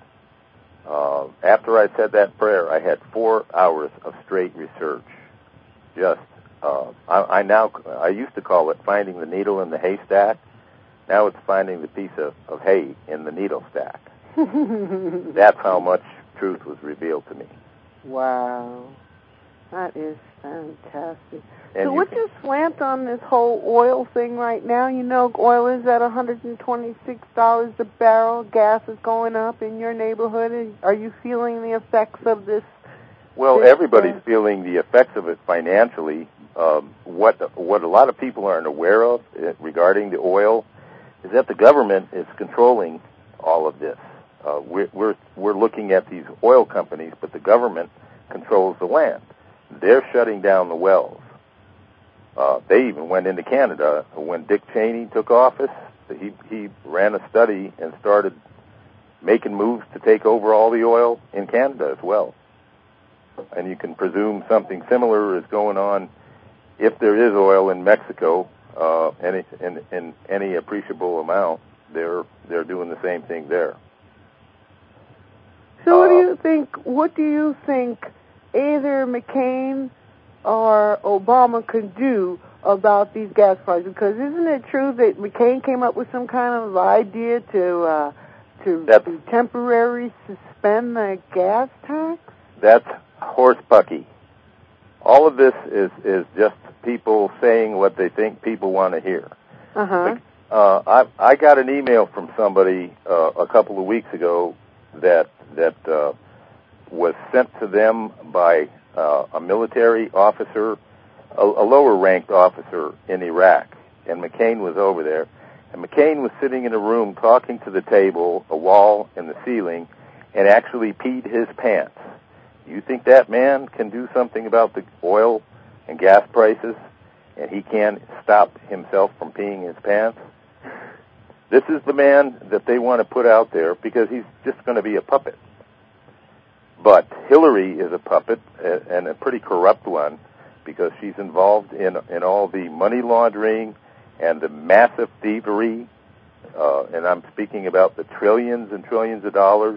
after I said that prayer, I had 4 hours of straight research, just I used to call it finding the needle in the haystack. Now it's finding the piece of hay in the needle stack. That's how much truth was revealed to me. Wow. That is fantastic. And so what's your slant on this whole oil thing right now? You know, oil is at $126 a barrel. Gas is going up in your neighborhood. Are you feeling the effects of this? Well, everybody's feeling the effects of it financially. What a lot of people aren't aware of regarding the oil is that the government is controlling all of this. We're looking at these oil companies, but the government controls the land. They're shutting down the wells. They even went into Canada. When Dick Cheney took office, he ran a study and started making moves to take over all the oil in Canada as well. And you can presume something similar is going on if there is oil in Mexico, in any appreciable amount. They're doing the same thing there. So what do you think either McCain or Obama could do about these gas prices? Because isn't it true that McCain came up with some kind of idea to temporarily suspend the gas tax? That's horsepucky. All of this is just people saying what they think people want to hear. I got an email from somebody a couple of weeks ago that was sent to them by a military officer, a lower-ranked officer in Iraq, and McCain was over there. And McCain was sitting in a room talking to the table, a wall, and the ceiling, and actually peed his pants. You think that man can do something about the oil and gas prices, and he can't stop himself from peeing his pants? This is the man that they want to put out there because he's just going to be a puppet. But Hillary is a puppet, and a pretty corrupt one, because she's involved in all the money laundering and the massive thievery, and I'm speaking about the trillions and trillions of dollars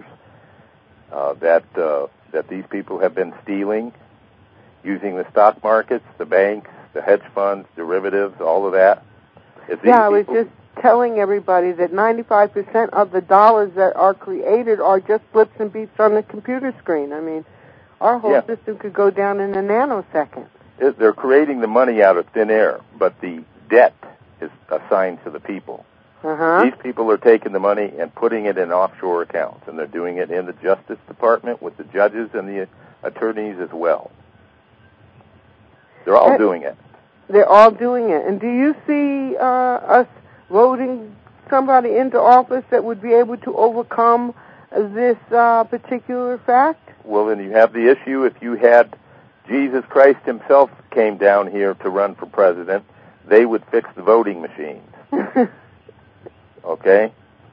that these people have been stealing using the stock markets, the banks, the hedge funds, derivatives, all of that. I was just telling everybody that 95% of the dollars that are created are just blips and beeps on the computer screen. I mean, our whole system could go down in a nanosecond. They're creating the money out of thin air, but the debt is assigned to the people. These people are taking the money and putting it in offshore accounts, and they're doing it in the Justice Department with the judges and the attorneys as well. They're all doing it. They're all doing it. And do you see us voting somebody into office that would be able to overcome this particular fact? Well, then you have the issue if you had Jesus Christ himself came down here to run for president, they would fix the voting machines. Okay?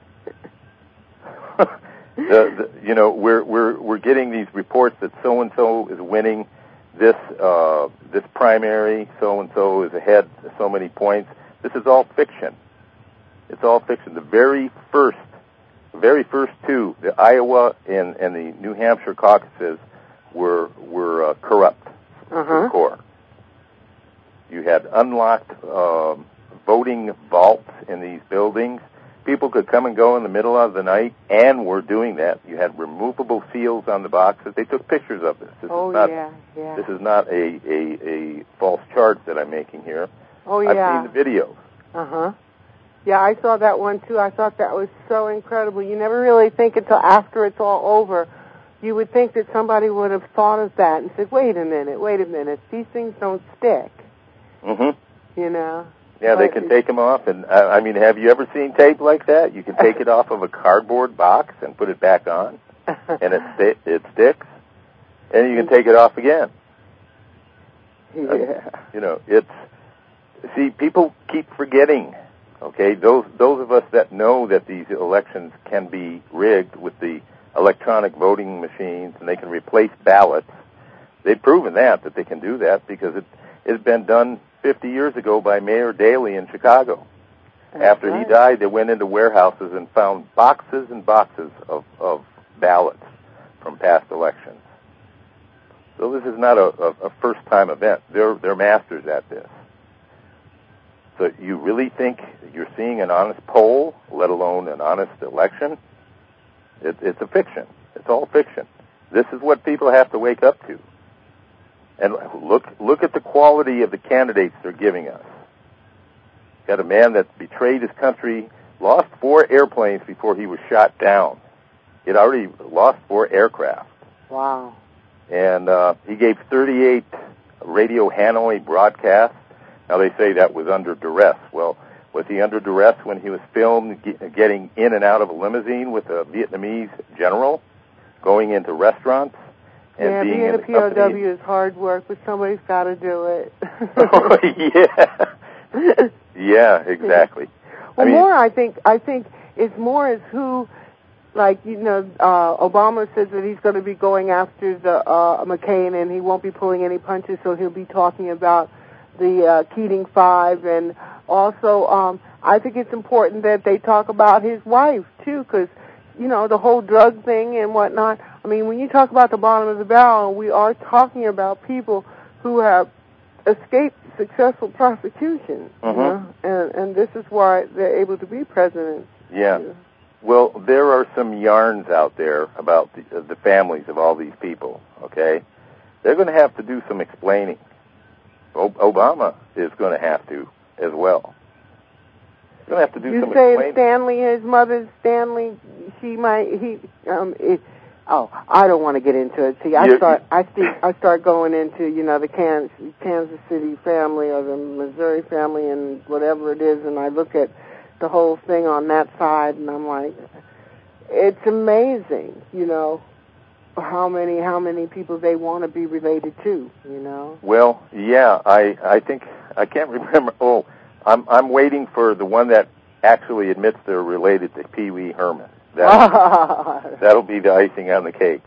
We're getting these reports that so and so is winning this primary, so and so is ahead so many points. This is all fiction. It's all fiction. The very first two, the Iowa and the New Hampshire caucuses were corrupt to the core. You had unlocked voting vaults in these buildings. People could come and go in the middle of the night, and were doing that. You had removable seals on the boxes. They took pictures of this. This is not a false chart that I'm making here. I've seen the videos. Yeah, I saw that one too. I thought that was so incredible. You never really think until after it's all over. You would think that somebody would have thought of that and said, wait a minute, these things don't stick. You know? Yeah, they can take them off. And I mean, have you ever seen tape like that? You can take it off of a cardboard box and put it back on, and it sticks. And you can take it off again. People keep forgetting. Okay, those of us that know that these elections can be rigged with the electronic voting machines and they can replace ballots, they've proven that they can do that because it's been done 50 years ago by Mayor Daley in Chicago. After he died, they went into warehouses and found boxes and boxes of ballots from past elections. So this is not a first-time event. They're masters at this. So you really think you're seeing an honest poll, let alone an honest election? It's a fiction. It's all fiction. This is what people have to wake up to. And look at the quality of the candidates they're giving us. Got a man that betrayed his country, lost 4 airplanes before he was shot down. He'd already lost 4 aircraft. Wow. And he gave 38 Radio Hanoi broadcasts. Now, they say that was under duress. Well, was he under duress when he was filmed getting in and out of a limousine with a Vietnamese general, going into restaurants, and being in a POW company? is hard work, but somebody's got to do it. Oh, yeah. Yeah, exactly. Well, I think it's more as who, like, Obama says that he's going to be going after the McCain, and he won't be pulling any punches, so he'll be talking about the Keating Five, and also I think it's important that they talk about his wife too, because the whole drug thing and whatnot. I mean, when you talk about the bottom of the barrel, we are talking about people who have escaped successful prosecution, and this is why they're able to be president. Yeah. Well, there are some yarns out there about the families of all these people. Okay, they're going to have to do some explaining. Obama is going to have to as well. He's going to have to do some explaining. You say Stanley, his mother, Stanley, I don't want to get into it. See, I start going into, the Kansas City family or the Missouri family and whatever it is, and I look at the whole thing on that side, and I'm like, it's amazing, how many people they want to be related to, Well, yeah, I think I can't remember. Oh, I'm waiting for the one that actually admits they're related to Pee Wee Herman. That'll be the icing on the cake.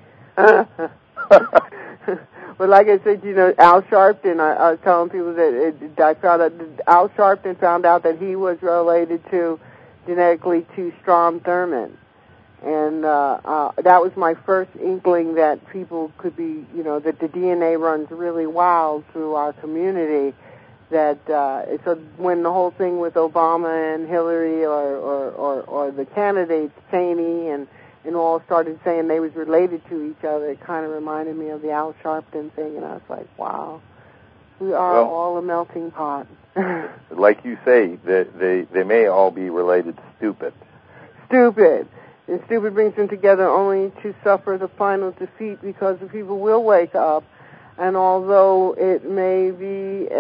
Well, like I said, Al Sharpton, I was telling people that Al Sharpton found out that he was related genetically to Strom Thurmond. And that was my first inkling that people could be, that the DNA runs really wild through our community. That so when the whole thing with Obama and Hillary or the candidates, Cheney and all started saying they was related to each other, it kind of reminded me of the Al Sharpton thing, and I was like, wow, we are all a melting pot. Like you say, they may all be related to stupid. Stupid. And stupid brings them together only to suffer the final defeat, because the people will wake up. And although it may be,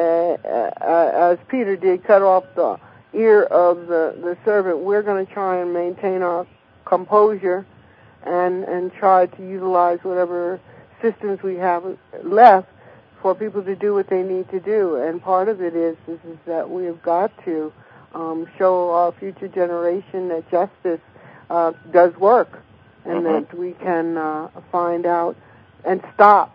as Peter did, cut off the ear of the servant, we're going to try and maintain our composure and try to utilize whatever systems we have left for people to do what they need to do. And part of it is that we have got to show our future generation that justice does work, and that we can find out and stop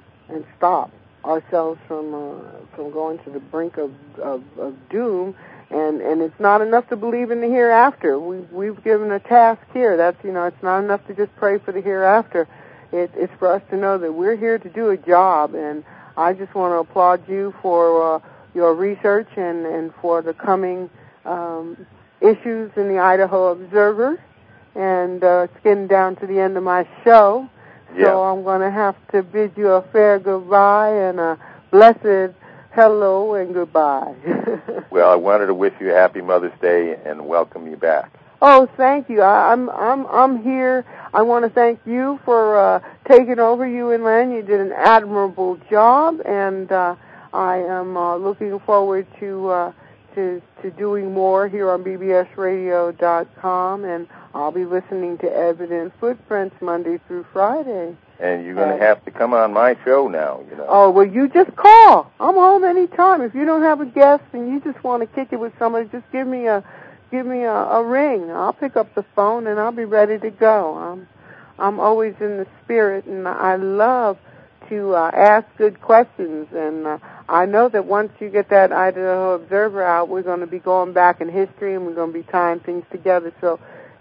ourselves from going to the brink of doom. And it's not enough to believe in the hereafter. We've given a task here. That's it's not enough to just pray for the hereafter. It's for us to know that we're here to do a job. And I just want to applaud you for your research and for the coming issues in the Idaho Observer. And it's getting down to the end of my show. So I'm going to have to bid you a fair goodbye and a blessed hello and goodbye. Well, I wanted to wish you a happy Mother's Day and welcome you back. Oh, thank you. I'm here. I want to thank you for taking over, you and Len. You did an admirable job, and I am looking forward to doing more here on bbsradio.com, and I'll be listening to Evident Footprints Monday through Friday. And you're going to have to come on my show now, Oh, well, you just call. I'm home anytime. If you don't have a guest and you just want to kick it with somebody, just give me a ring. I'll pick up the phone and I'll be ready to go. I'm always in the spirit, and I love to ask good questions. And I know that once you get that Idaho Observer out, we're going to be going back in history and we're going to be tying things together. So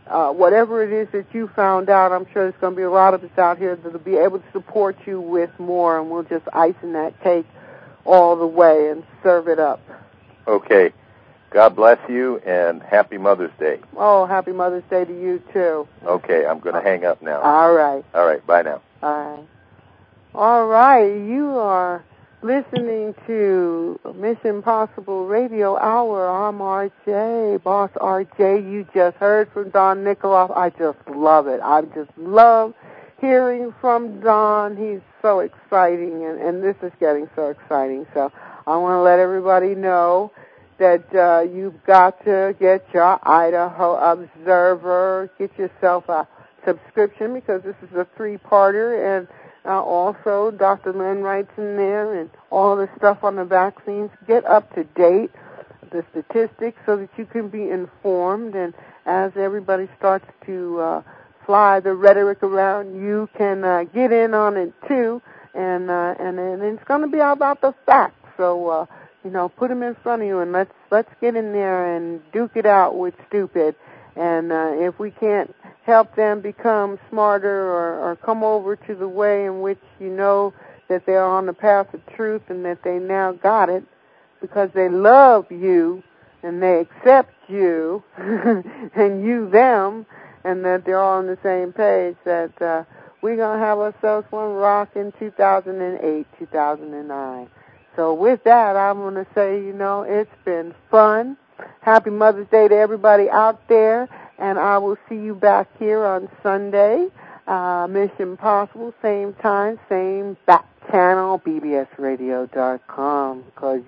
whatever it is that you found out, I'm sure there's going to be a lot of us out here that will be able to support you with more, and we'll just icing that cake all the way and serve it up. Okay. God bless you, and Happy Mother's Day. Oh, Happy Mother's Day to you, too. Okay, I'm going to hang up now. All right. All right, bye now. All right. All right, you are listening to Mission Possible Radio Hour. I'm RJ, Boss RJ. You just heard from Don Nikoloff. I just love it. I just love hearing from Don. He's so exciting, and this is getting so exciting. So I want to let everybody know that you've got to get your Idaho Observer, get yourself a subscription, because this is a 3-parter, and also Dr. Lynn writes in there, and all the stuff on the vaccines. Get up to date, the statistics, so that you can be informed, and as everybody starts to fly the rhetoric around, you can get in on it too, and it's going to be all about the facts. So put them in front of you, and let's get in there and duke it out with stupid. And if we can't help them become smarter or come over to the way in which you know that they're on the path of truth and that they now got it because they love you and they accept you and you them, and that they're all on the same page, that we're going to have ourselves one rock in 2008, 2009. So with that, I'm going to say, it's been fun. Happy Mother's Day to everybody out there, and I will see you back here on Sunday, Mission Possible, same time, same back channel, bbsradio.com, because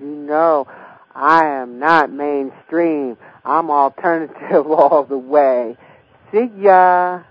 I am not mainstream. I'm alternative all the way. See ya.